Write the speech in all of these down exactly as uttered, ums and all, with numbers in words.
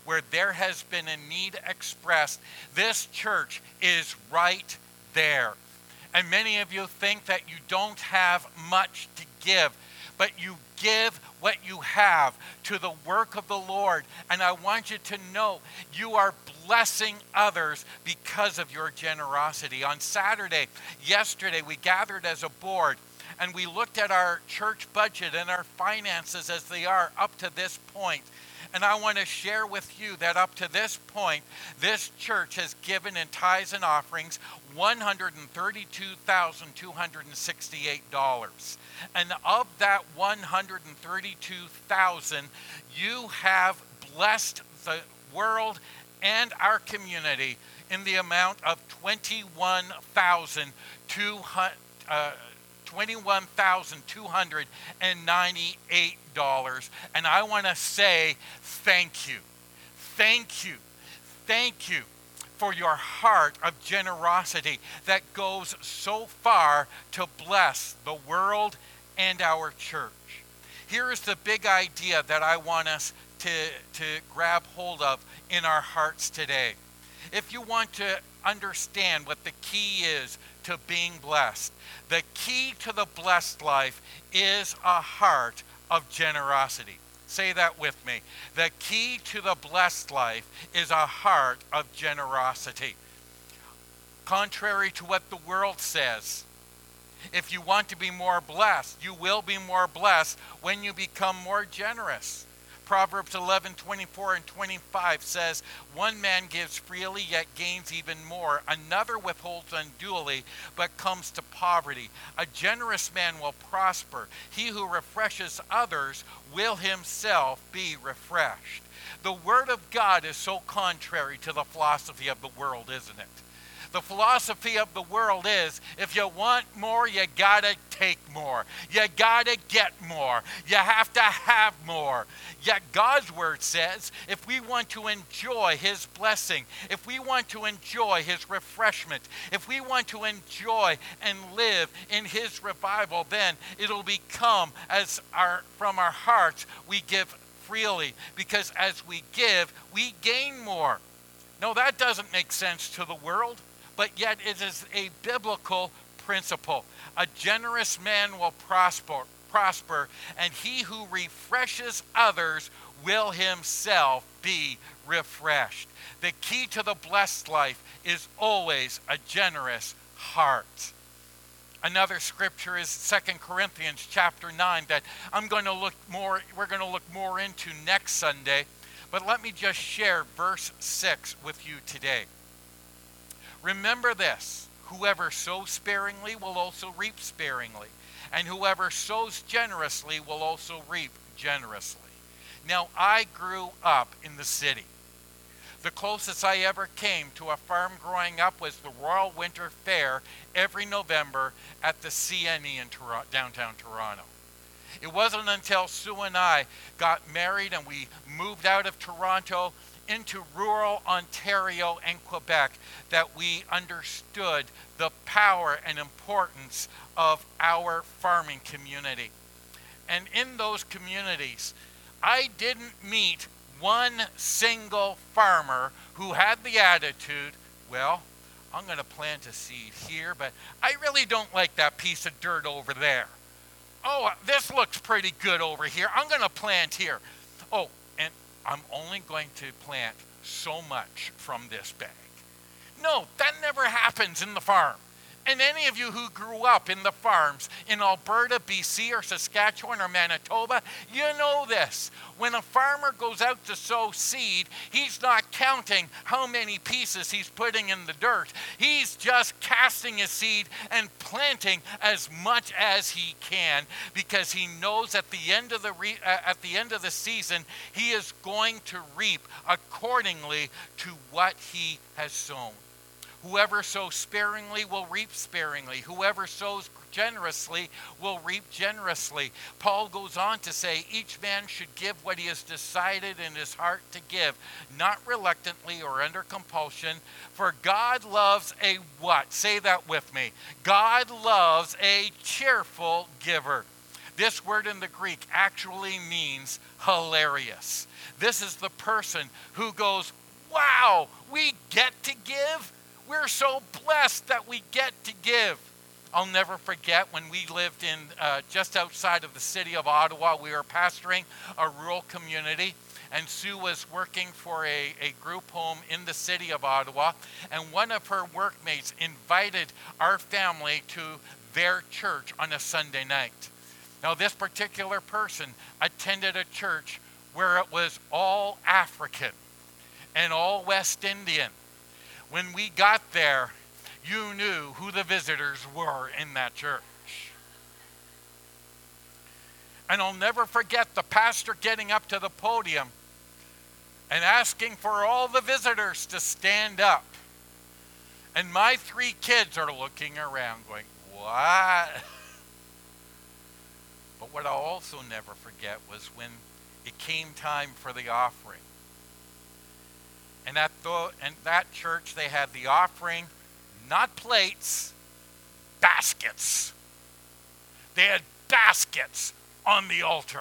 where there has been a need expressed, this church is right there. And many of you think that you don't have much to give, but you give what you have to the work of the Lord. And I want you to know you are blessing others because of your generosity. On Saturday, yesterday, we gathered as a board and we looked at our church budget and our finances as they are up to this point. And I want to share with you that up to this point, this church has given in tithes and offerings one hundred thirty-two thousand two hundred sixty-eight dollars. And of that one hundred thirty-two thousand dollars, you have blessed the world and our community in the amount of twenty-one thousand two hundred ninety-eight dollars. And I want to say thank you. Thank you. Thank you for your heart of generosity that goes so far to bless the world and our church. Here is the big idea that I want us to, to grab hold of in our hearts today. If you want to understand what the key is to being blessed, the key to the blessed life is a heart of generosity. Say that with me. The key to the blessed life is a heart of generosity. Contrary to what the world says, if you want to be more blessed, you will be more blessed when you become more generous. Proverbs eleven, twenty-four and twenty-five says, one man gives freely, yet gains even more. Another withholds unduly, but comes to poverty. A generous man will prosper. He who refreshes others will himself be refreshed. The Word of God is so contrary to the philosophy of the world, isn't it? The philosophy of the world is, if you want more, you gotta take more. You gotta get more. You have to have more. Yet God's word says, if we want to enjoy his blessing, if we want to enjoy his refreshment, if we want to enjoy and live in his revival, then it'll become as our from our hearts we give freely, because as we give, we gain more. No, that doesn't make sense to the world. But yet it is a biblical principle. A generous man will prosper, prosper, and he who refreshes others will himself be refreshed. The key to the blessed life is always a generous heart. Another scripture is Second Corinthians chapter nine that I'm going to look more, we're going to look more into next Sunday. But let me just share verse six with you today. Remember this, whoever sows sparingly will also reap sparingly, and whoever sows generously will also reap generously. Now, I grew up in the city. The closest I ever came to a farm growing up was the Royal Winter Fair every November at the C N E in Tor- downtown Toronto. It wasn't until Sue and I got married and we moved out of Toronto into rural Ontario and Quebec that we understood the power and importance of our farming community. And in those communities, I didn't meet one single farmer who had the attitude, well, I'm going to plant a seed here, but I really don't like that piece of dirt over there. Oh, this looks pretty good over here. I'm going to plant here. Oh, and I'm only going to plant so much from this bag. No, that never happens in the farm. And any of you who grew up in the farms in Alberta, B C, or Saskatchewan, or Manitoba, you know this. When a farmer goes out to sow seed, he's not counting how many pieces he's putting in the dirt. He's just casting his seed and planting as much as he can, because he knows at the end of the re- uh, at the end of the season, he is going to reap accordingly to what he has sown. Whoever sows sparingly will reap sparingly. Whoever sows generously will reap generously. Paul goes on to say, each man should give what he has decided in his heart to give, not reluctantly or under compulsion, for God loves a what? Say that with me. God loves a cheerful giver. This word in the Greek actually means hilarious. This is the person who goes, wow, we get to give? We're so blessed that we get to give. I'll never forget when we lived in uh, just outside of the city of Ottawa. We were pastoring a rural community, and Sue was working for a, a group home in the city of Ottawa, and one of her workmates invited our family to their church on a Sunday night. Now, this particular person attended a church where it was all African and all West Indian. When we got there, you knew who the visitors were in that church. And I'll never forget the pastor getting up to the podium and asking for all the visitors to stand up. And my three kids are looking around going, what? But what I'll also never forget was when it came time for the offering. And at, the, and that church, they had the offering, not plates, baskets. They had baskets on the altar.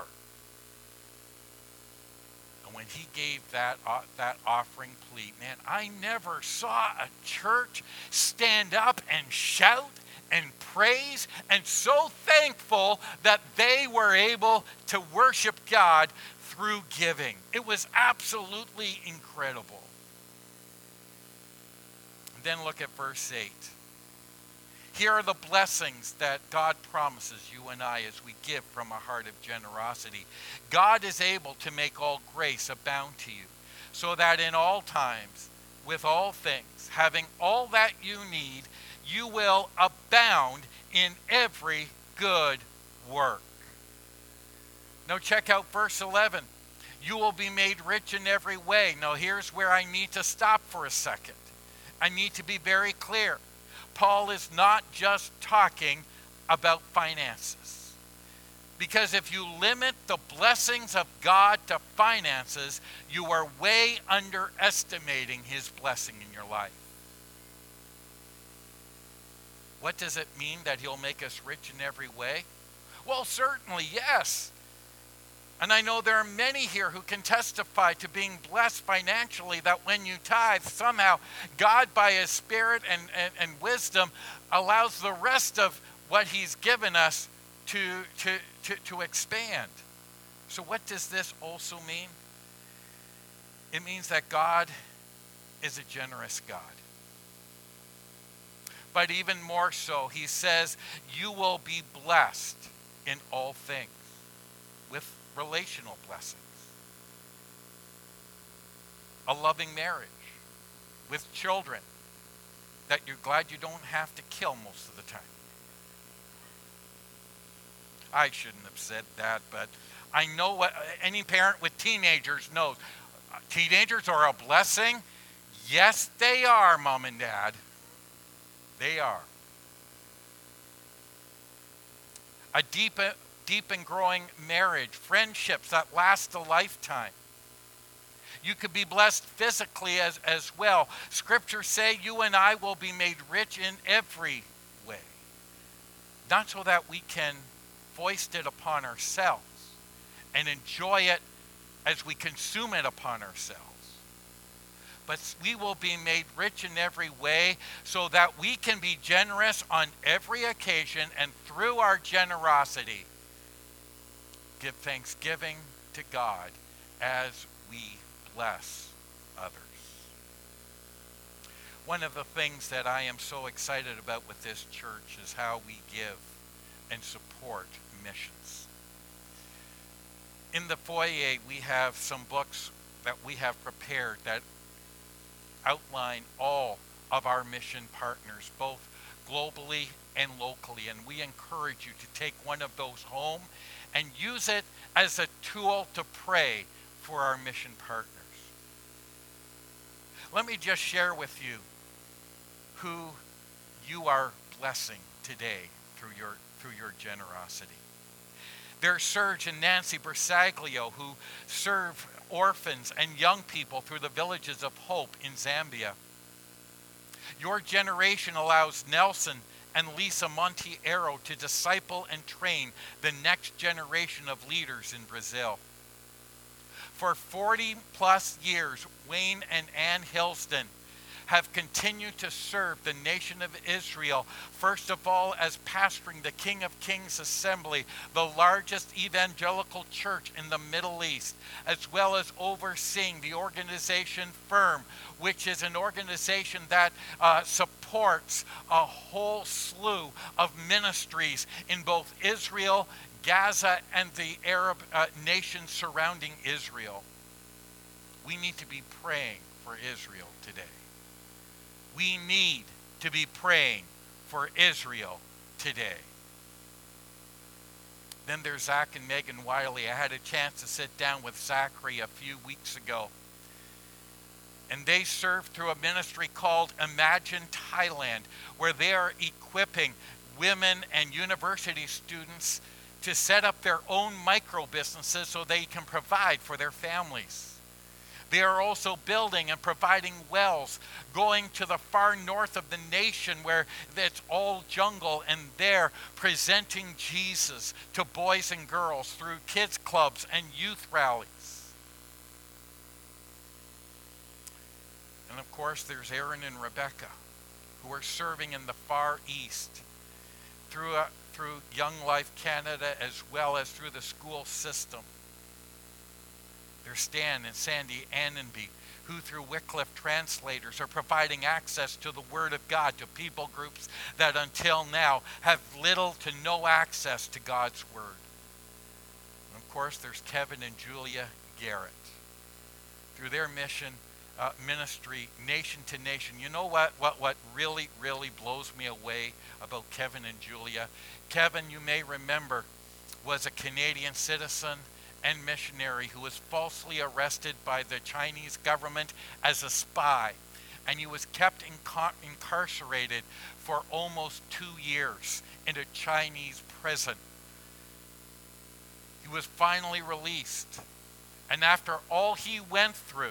And when he gave that, uh, that offering plea, man, I never saw a church stand up and shout and praise and so thankful that they were able to worship God through giving. It was absolutely incredible. And then look at verse eight. Here are the blessings that God promises you and I as we give from a heart of generosity. God is able to make all grace abound to you, so that in all times, with all things, having all that you need, you will abound in every good work. Now check out verse eleven. You will be made rich in every way. Now here's where I need to stop for a second. I need to be very clear. Paul is not just talking about finances. Because if you limit the blessings of God to finances, you are way underestimating his blessing in your life. What does it mean that he'll make us rich in every way? Well, certainly, yes. And I know there are many here who can testify to being blessed financially, that when you tithe, somehow God, by his Spirit and, and, and wisdom, allows the rest of what he's given us to, to, to, to expand. So what does this also mean? It means that God is a generous God. But even more so, he says, you will be blessed in all things with relational blessings. A loving marriage with children that you're glad you don't have to kill most of the time. I shouldn't have said that, but I know what any parent with teenagers knows. Teenagers are a blessing. Yes, they are, Mom and Dad. They are. A deep, deep and growing marriage, friendships that last a lifetime. You could be blessed physically as, as well. Scriptures say you and I will be made rich in every way. Not so that we can foist it upon ourselves and enjoy it as we consume it upon ourselves. But we will be made rich in every way so that we can be generous on every occasion, and through our generosity, give thanksgiving to God as we bless others. One of the things that I am so excited about with this church is how we give and support missions. In the foyer, we have some books that we have prepared that outline all of our mission partners, both globally and locally. And we encourage you to take one of those home and use it as a tool to pray for our mission partners. Let me just share with you who you are blessing today through your, through your generosity. There's Serge and Nancy Bersaglio, who serve orphans and young people through the Villages of Hope in Zambia. Your generation allows Nelson and Lisa Monteiro to disciple and train the next generation of leaders in Brazil. For forty plus years, Wayne and Ann Hilsden have continued to serve the nation of Israel, first of all as pastoring the King of Kings Assembly, the largest evangelical church in the Middle East, as well as overseeing the organization Firm, which is an organization that uh, supports a whole slew of ministries in both Israel, Gaza, and the Arab uh, nations surrounding Israel. We need to be praying for Israel today. We need to be praying for Israel today. Then there's Zach and Megan Wiley. I had a chance to sit down with Zachary a few weeks ago. And they serve through a ministry called Imagine Thailand, where they are equipping women and university students to set up their own micro businesses so they can provide for their families. They are also building and providing wells, going to the far north of the nation where it's all jungle, and there presenting Jesus to boys and girls through kids clubs and youth rallies. And of course, there's Aaron and Rebecca, who are serving in the Far East through, a, through Young Life Canada, as well as through the school system. There's Stan and Sandy Annenby, who through Wycliffe translators are providing access to the Word of God to people groups that until now have little to no access to God's Word. And of course, there's Kevin and Julia Garrett. Through their mission, uh, ministry, nation to nation. You know what, what, what really, really blows me away about Kevin and Julia? Kevin, you may remember, was a Canadian citizen and missionary who was falsely arrested by the Chinese government as a spy. And he was kept inca- incarcerated for almost two years in a Chinese prison. He was finally released. And after all he went through,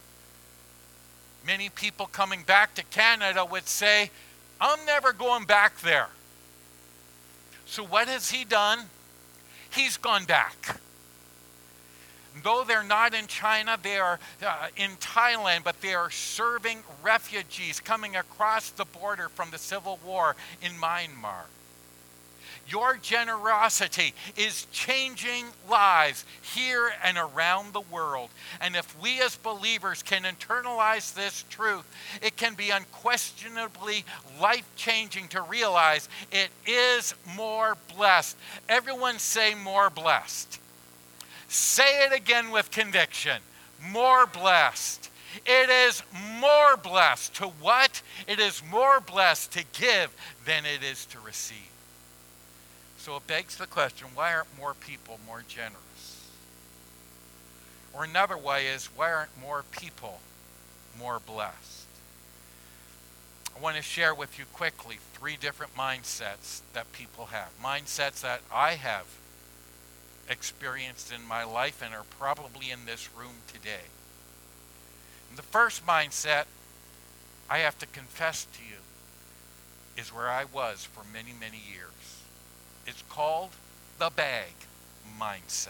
many people coming back to Canada would say, I'm never going back there. So what has he done? He's gone back. Though they're not in China, they are uh, in Thailand, but they are serving refugees coming across the border from the civil war in Myanmar. Your generosity is changing lives here and around the world. And if we as believers can internalize this truth, it can be unquestionably life-changing to realize it is more blessed. Everyone say more blessed. Say it again with conviction. More blessed. It is more blessed to what? It is more blessed to give than it is to receive. So it begs the question, why aren't more people more generous? Or another way is, why aren't more people more blessed? I want to share with you quickly three different mindsets that people have. Mindsets that I have experienced in my life and are probably in this room today. And the first mindset, I have to confess to you, is where I was for many, many years. It's called the bag mindset.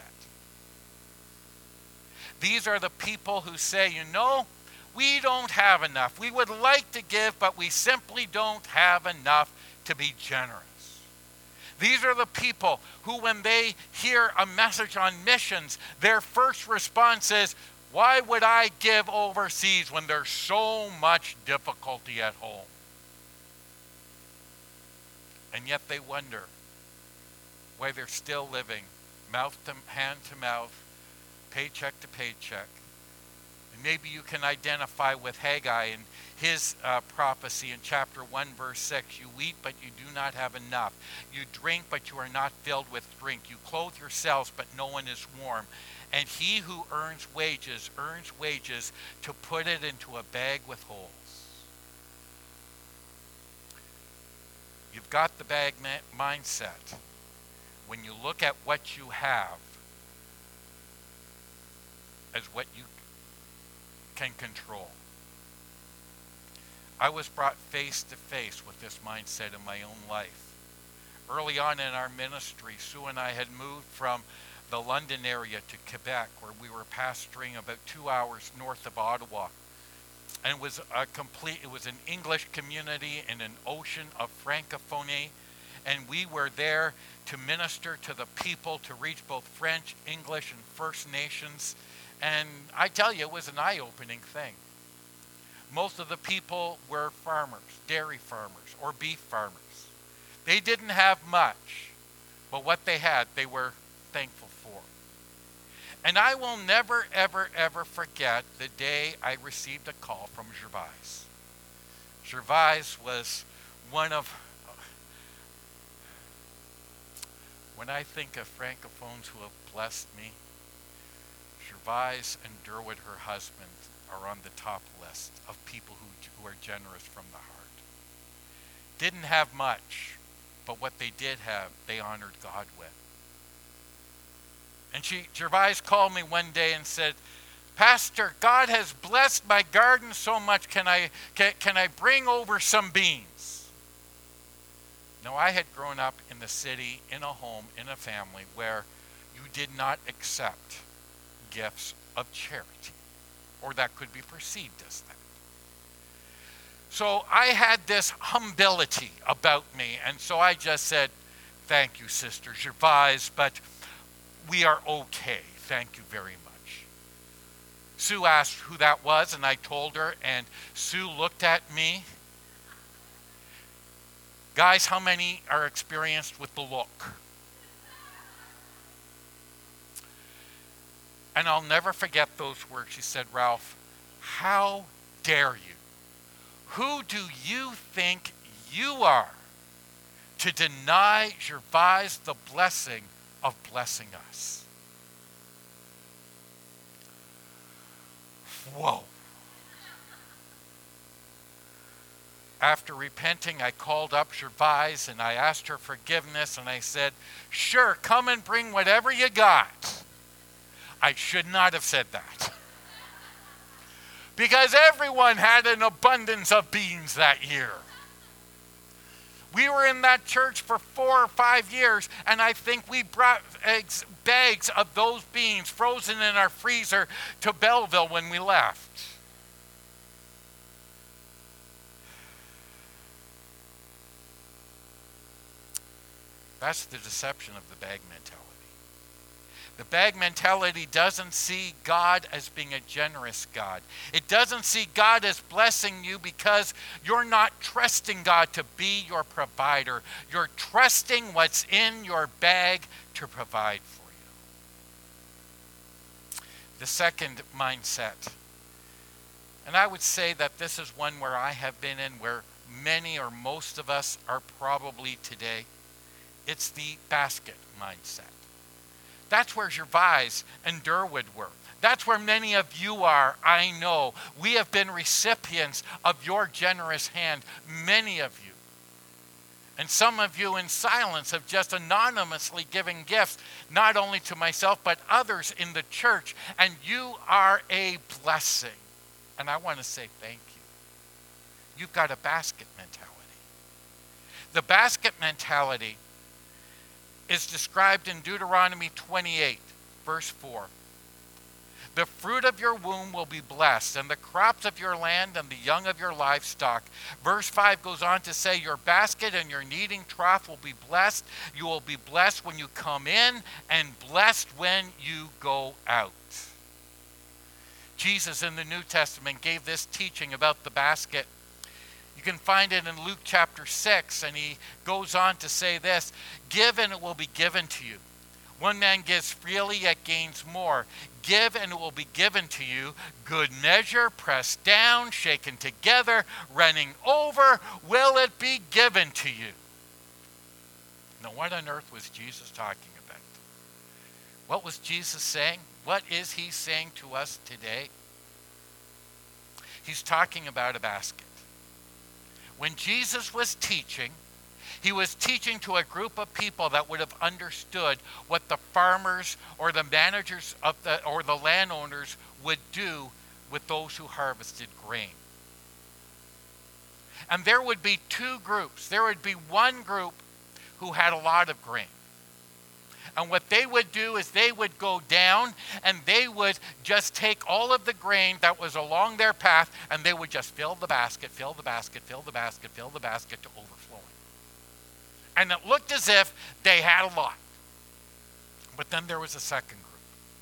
These are the people who say, you know, we don't have enough. We would like to give, but we simply don't have enough to be generous. These are the people who, when they hear a message on missions, their first response is, why would I give overseas when there's so much difficulty at home? And yet they wonder why they're still living mouth to hand to mouth, paycheck to paycheck. And maybe you can identify with Haggai and his uh, prophecy in chapter one, verse six. You eat, but you do not have enough. You drink, but you are not filled with drink. You clothe yourselves, but no one is warm. And he who earns wages, earns wages to put it into a bag with holes. You've got the bag ma- mindset. When you look at what you have as what you can control. I was brought face to face with this mindset in my own life. Early on in our ministry, Sue and I had moved from the London area to Quebec, where we were pastoring about two hours north of Ottawa. And it was a complete, it was an English community in an ocean of francophonie. And we were there to minister to the people, to reach both French, English, and First Nations. And I tell you, it was an eye-opening thing. Most of the people were farmers, dairy farmers, or beef farmers. They didn't have much, but what they had, they were thankful for. And I will never, ever, ever forget the day I received a call from Gervais. Gervais was one of, when I think of francophones who have blessed me, Gervais and Derwood, her husband, are on the top list of people who, who are generous from the heart. Didn't have much, but what they did have, they honored God with. And she, Gervais called me one day and said, Pastor, God has blessed my garden so much, can I, can, can I bring over some beans? Now, I had grown up in the city, in a home, in a family where you did not accept gifts of charity, or that could be perceived as that. So I had this humility about me, and so I just said, thank you, Sister Gervais, but we are okay. Thank you very much. Sue asked who that was, and I told her, and Sue looked at me. Guys, how many are experienced with the look? And I'll never forget those words. She said, Ralph, how dare you? Who do you think you are to deny Gervais the blessing of blessing us? Whoa. After repenting, I called up Gervais and I asked her forgiveness, and I said, sure, come and bring whatever you got. I should not have said that. Because everyone had an abundance of beans that year. We were in that church for four or five years, and I think we brought eggs, bags of those beans frozen in our freezer to Belleville when we left. That's the deception of the bag mentality. The bag mentality doesn't see God as being a generous God. It doesn't see God as blessing you because you're not trusting God to be your provider. You're trusting what's in your bag to provide for you. The second mindset, and I would say that this is one where I have been in, where many or most of us are probably today. It's the basket mindset. That's where Gervais and Derwood were. That's where many of you are, I know. We have been recipients of your generous hand, many of you. And some of you in silence have just anonymously given gifts, not only to myself, but others in the church. And you are a blessing. And I want to say thank you. You've got a basket mentality. The basket mentality is described in Deuteronomy twenty-eight, verse four. The fruit of your womb will be blessed, and the crops of your land and the young of your livestock. Verse five goes on to say, your basket and your kneading trough will be blessed. You will be blessed when you come in and blessed when you go out. Jesus in the New Testament gave this teaching about the basket. You can find it in Luke chapter six, and he goes on to say this, give and it will be given to you. One man gives freely, yet gains more. Give and it will be given to you. Good measure, pressed down, shaken together, running over, will it be given to you. Now, what on earth was Jesus talking about? What was Jesus saying? What is he saying to us today? He's talking about a basket. When Jesus was teaching, he was teaching to a group of people that would have understood what the farmers or the managers of the or the landowners would do with those who harvested grain. And there would be two groups. There would be one group who had a lot of grain. And what they would do is they would go down and they would just take all of the grain that was along their path and they would just fill the basket, fill the basket, fill the basket, fill the basket to overflowing. And it looked as if they had a lot. But then there was a second group.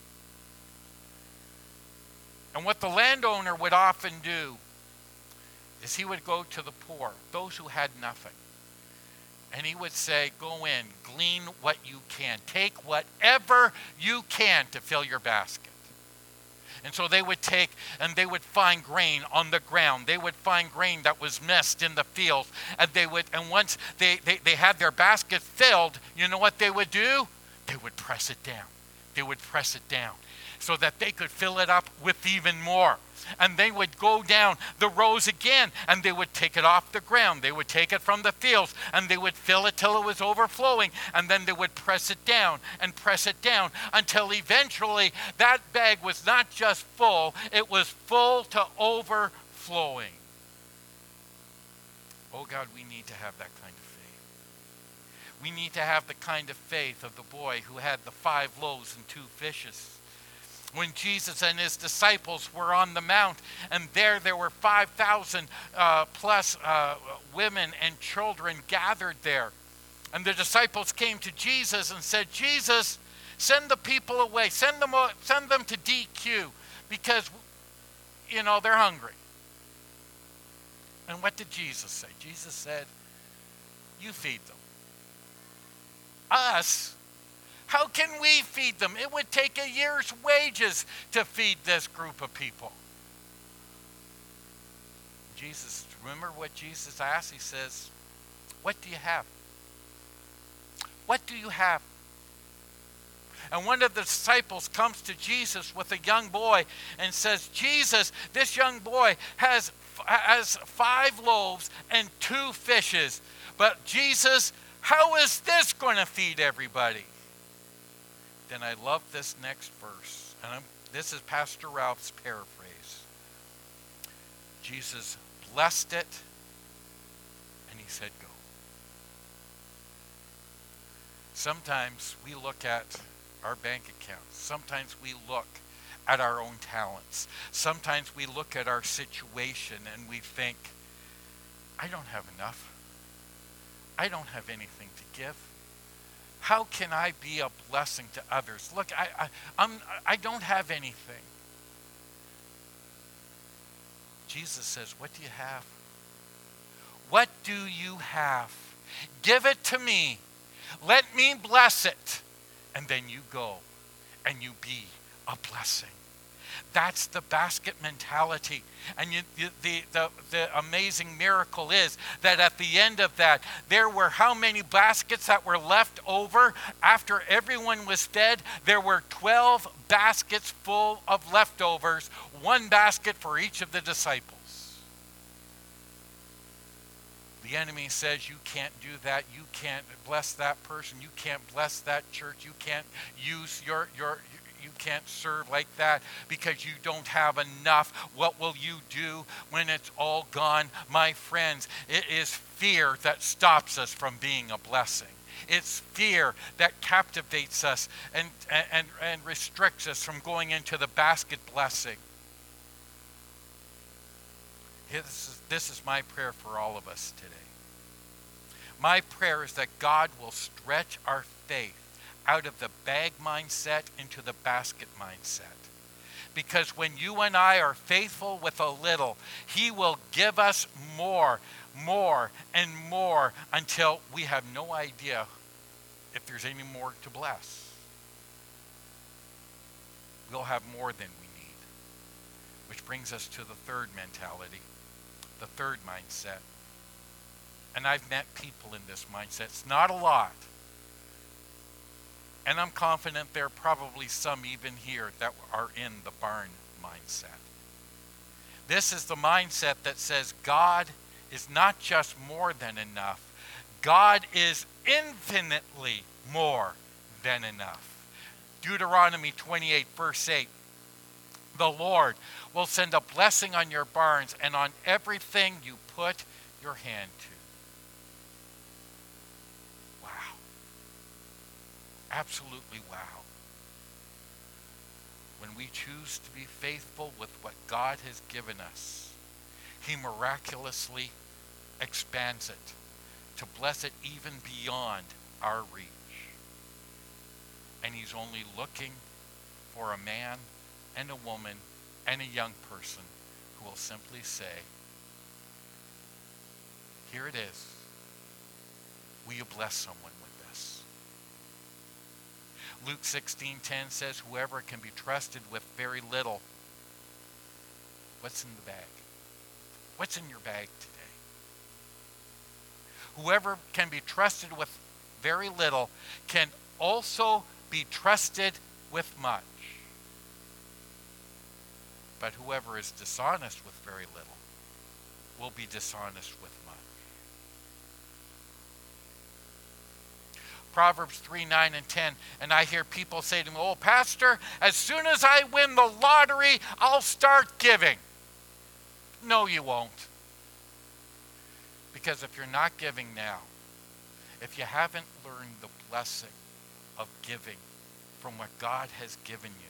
And what the landowner would often do is he would go to the poor, those who had nothing. And he would say, go in, glean what you can. Take whatever you can to fill your basket. And so they would take and they would find grain on the ground. They would find grain that was missed in the fields. And they would, and once they, they, they had their basket filled, you know what they would do? They would press it down. They would press it down so that they could fill it up with even more. And they would go down the rows again, and they would take it off the ground. They would take it from the fields, and they would fill it till it was overflowing, and then they would press it down and press it down until eventually that bag was not just full, it was full to overflowing. Oh God, we need to have that kind of faith. We need to have the kind of faith of the boy who had the five loaves and two fishes. When Jesus and his disciples were on the mount, and there there were five thousand uh, plus uh, women and children gathered there. And the disciples came to Jesus and said, Jesus, send the people away. Send them, send them to D Q because, you know, they're hungry. And what did Jesus say? Jesus said, you feed them. Us? How can we feed them? It would take a year's wages to feed this group of people. Jesus, remember what Jesus asked? He says, what do you have? What do you have? And one of the disciples comes to Jesus with a young boy and says, Jesus, this young boy has, has five loaves and two fishes. But Jesus, how is this going to feed everybody? Then I love this next verse. And I'm, this is Pastor Ralph's paraphrase. Jesus blessed it, and he said, go. Sometimes we look at our bank accounts. Sometimes we look at our own talents. Sometimes we look at our situation and we think, I don't have enough. I don't have anything to give. How can I be a blessing to others? Look, I, I, I'm, I don't have anything. Jesus says, what do you have? What do you have? Give it to me. Let me bless it. And then you go and you be a blessing. That's the basket mentality. And you, you, the, the, the amazing miracle is that at the end of that, there were how many baskets that were left over after everyone was fed? There were twelve baskets full of leftovers, one basket for each of the disciples. The enemy says, you can't do that. You can't bless that person. You can't bless that church. You can't use your, your, you can't serve like that because you don't have enough. What will you do when it's all gone? My friends, it is fear that stops us from being a blessing. It's fear that captivates us and, and, and restricts us from going into the basket blessing. This is, this is my prayer for all of us today. My prayer is that God will stretch our faith out of the bag mindset into the basket mindset. Because when you and I are faithful with a little, he will give us more, more, and more until we have no idea if there's any more to bless. We'll have more than we need. Which brings us to the third mentality, the third mindset. And I've met people in this mindset. It's not a lot. And I'm confident there are probably some even here that are in the barn mindset. This is the mindset that says God is not just more than enough. God is infinitely more than enough. Deuteronomy twenty-eight, verse eight. The Lord will send a blessing on your barns and on everything you put your hand to. Absolutely wow. When we choose to be faithful with what God has given us, He miraculously expands it to bless it even beyond our reach. And He's only looking for a man and a woman and a young person who will simply say, here it is. Will you bless someone with this? Luke sixteen ten says, whoever can be trusted with very little. What's in the bag? What's in your bag today? Whoever can be trusted with very little can also be trusted with much. But whoever is dishonest with very little will be dishonest with much. Proverbs three, nine, and ten. And I hear people say to me, oh, Pastor, as soon as I win the lottery, I'll start giving. No, you won't. Because if you're not giving now, if you haven't learned the blessing of giving from what God has given you,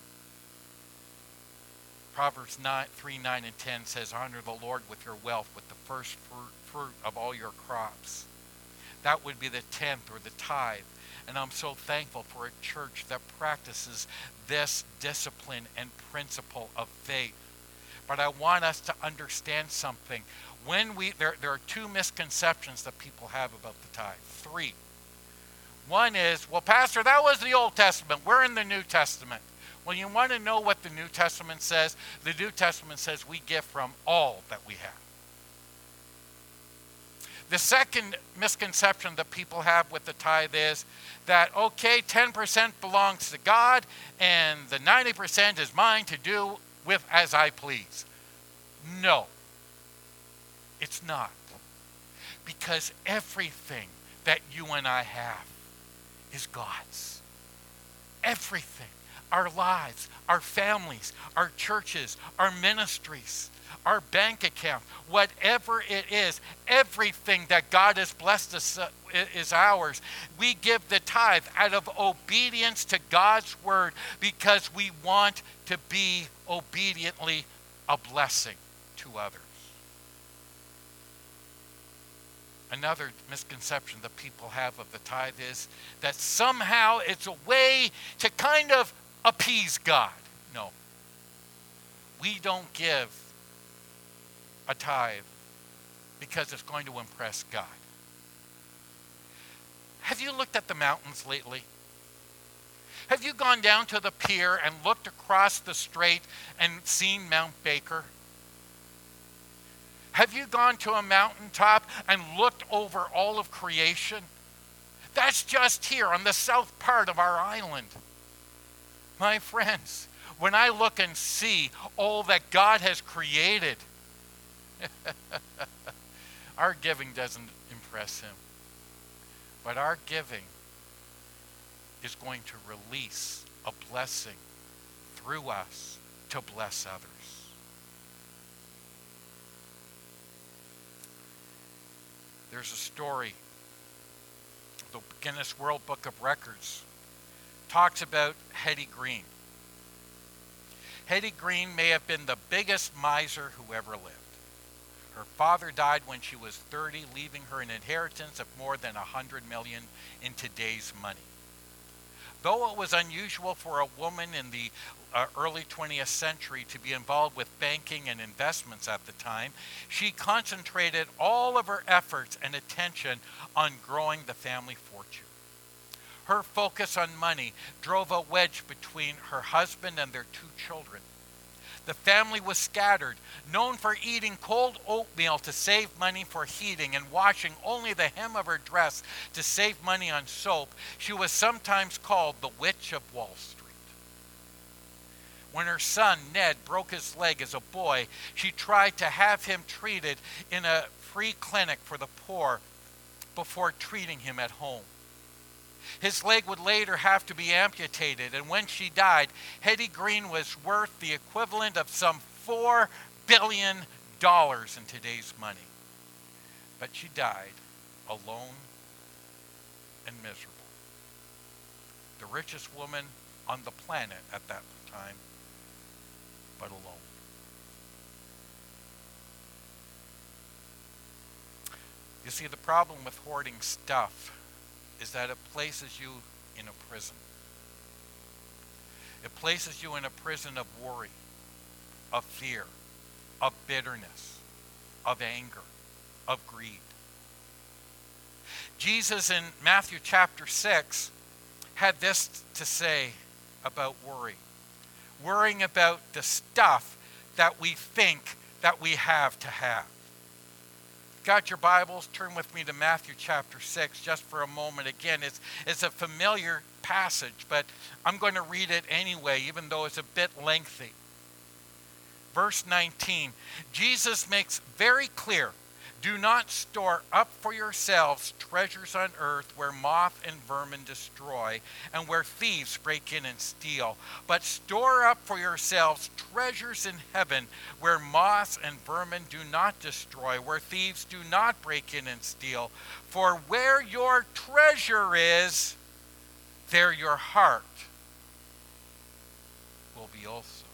Proverbs three, nine, and ten says, honor the Lord with your wealth, with the first fruit, fruit of all your crops. That would be the tenth or the tithe. And I'm so thankful for a church that practices this discipline and principle of faith. But I want us to understand something. When we there, there are two misconceptions that people have about the tithe. Three. One is, well, Pastor, that was the Old Testament. We're in the New Testament. Well, you want to know what the New Testament says? The New Testament says we give from all that we have. The second misconception that people have with the tithe is that, okay, ten percent belongs to God and the ninety percent is mine to do with as I please. No, it's not. Because everything that you and I have is God's. Everything. Our lives, our families, our churches, our ministries, our bank account, whatever it is, everything that God has blessed us uh, is ours. We give the tithe out of obedience to God's word because we want to be obediently a blessing to others. Another misconception that people have of the tithe is that somehow it's a way to kind of appease God. No. We don't give a tithe because it's going to impress God. Have you looked at the mountains lately? Have you gone down to the pier and looked across the strait and seen Mount Baker? Have you gone to a mountaintop and looked over all of creation? That's just here on the south part of our island. My friends, when I look and see all that God has created, our giving doesn't impress him. But our giving is going to release a blessing through us to bless others. There's a story, the Guinness World Book of Records talks about Hetty Green. Hetty Green may have been the biggest miser who ever lived. Her father died when she was thirty, leaving her an inheritance of more than one hundred million dollars in today's money. Though it was unusual for a woman in the uh, early twentieth century to be involved with banking and investments at the time, she concentrated all of her efforts and attention on growing the family fortune. Her focus on money drove a wedge between her husband and their two children. The family was scattered, known for eating cold oatmeal to save money for heating and washing only the hem of her dress to save money on soap. She was sometimes called the Witch of Wall Street. When her son, Ned, broke his leg as a boy, she tried to have him treated in a free clinic for the poor before treating him at home. His leg would later have to be amputated, and when she died, Hetty Green was worth the equivalent of some four billion dollars in today's money. But she died alone and miserable. the richest woman on the planet at that time, but alone. You see, the problem with hoarding stuff is that it places you in a prison. It places you in a prison of worry, of fear, of bitterness, of anger, of greed. Jesus in Matthew chapter six had this to say about worry. Worrying about the stuff that we think that we have to have. Got your Bibles? Turn with me to Matthew chapter six just for a moment. Again, it's, it's a familiar passage, but I'm going to read it anyway, even though it's a bit lengthy. Verse nineteen, Jesus makes very clear, do not store up for yourselves treasures on earth where moth and vermin destroy and where thieves break in and steal. But store up for yourselves treasures in heaven where moths and vermin do not destroy, where thieves do not break in and steal. For where your treasure is, there your heart will be also.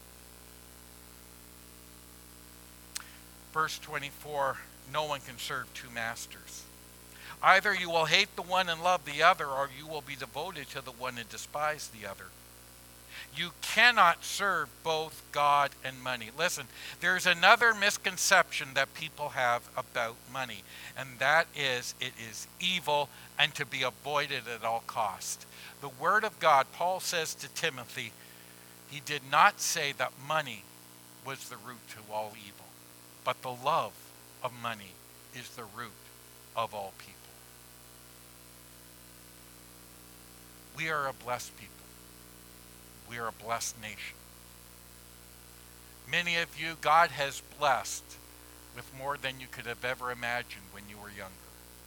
Verse twenty-four, no one can serve two masters. Either you will hate the one and love the other, or you will be devoted to the one and despise the other. You cannot serve both God and money. Listen, there's another misconception that people have about money, and that is it is evil and to be avoided at all cost. The Word of God, Paul says to Timothy, he did not say that money was the root to all evil, but the love of money is the root of all people. We are a blessed people. We are a blessed nation. Many of you, God has blessed with more than you could have ever imagined when you were younger.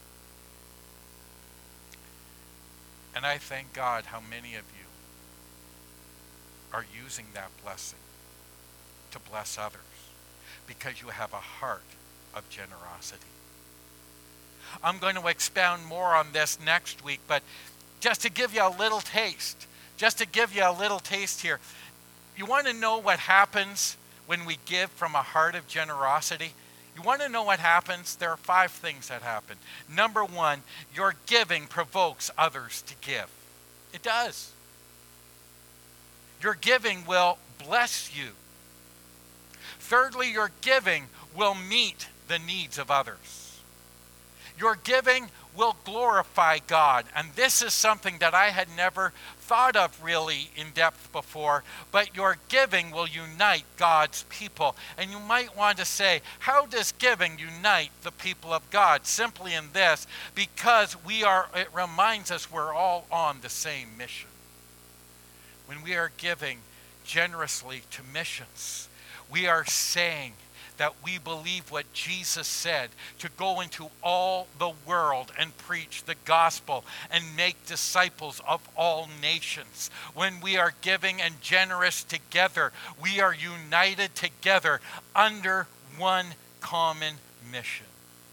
And I thank God how many of you are using that blessing to bless others because you have a heart of generosity. I'm going to expound more on this next week, but just to give you a little taste, just to give you a little taste here, you want to know what happens when we give from a heart of generosity? You want to know what happens? There are five things that happen. Number one, your giving provokes others to give. It does. Your giving will bless you. Thirdly, your giving will meet the needs of others. Your giving will glorify God. And this is something that I had never thought of really in depth before, but your giving will unite God's people. And you might want to say, how does giving unite the people of God? Simply in this, because we are, it reminds us we're all on the same mission. When we are giving generously to missions, we are saying that we believe what Jesus said, to go into all the world and preach the gospel and make disciples of all nations. When we are giving and generous together, we are united together under one common mission.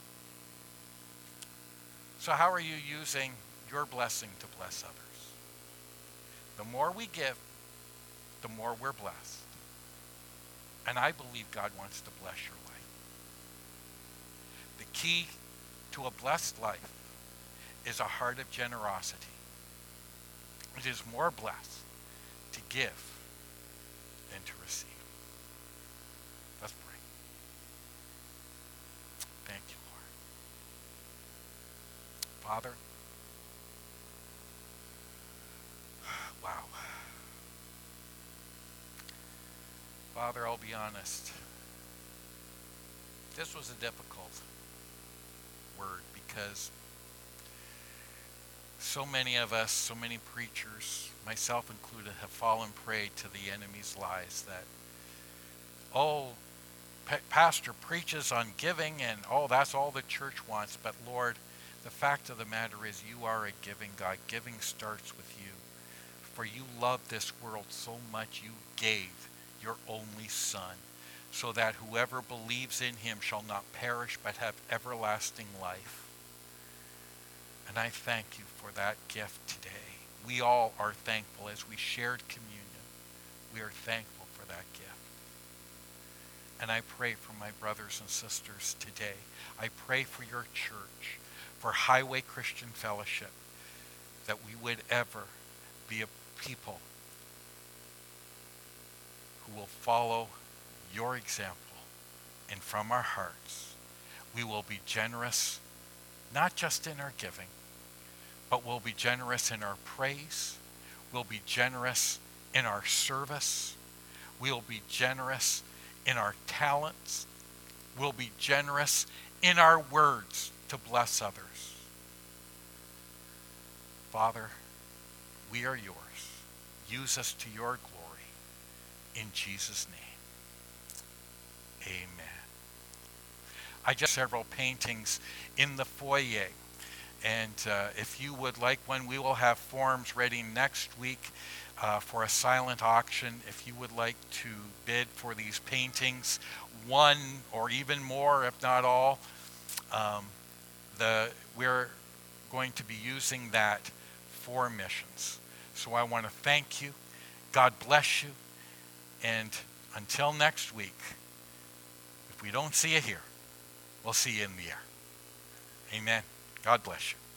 So how are you using your blessing to bless others? The more we give, the more we're blessed. And I believe God wants to bless your life. The key to a blessed life is a heart of generosity. It is more blessed to give than to receive. Let's pray. Thank you, Lord. Father, wow. Father, I'll be honest. This was a difficult word because so many of us, so many preachers, myself included, have fallen prey to the enemy's lies that, oh, pa- pastor preaches on giving and, oh, that's all the church wants. But Lord, the fact of the matter is you are a giving God. Giving starts with you. For you love this world so much you gave your only Son, so that whoever believes in him shall not perish but have everlasting life. And I thank you for that gift today. we all are thankful as we shared communion. We are thankful for that gift. And I pray for my brothers and sisters today. I pray for your church, for Highway Christian Fellowship, that we would ever be a people who will follow your example. And from our hearts, we will be generous, not just in our giving, but we'll be generous in our praise. We'll be generous in our service. We'll be generous in our talents. We'll be generous in our words to bless others. Father, we are yours. Use us to your glory. In Jesus' name, amen. I just several paintings in the foyer. And uh, if you would like one, we will have forms ready next week uh, for a silent auction. If you would like to bid for these paintings, one or even more, if not all, um, the we're going to be using that for missions. So I want to thank you. God bless you. And until next week, if we don't see you here, we'll see you in the air. Amen. God bless you.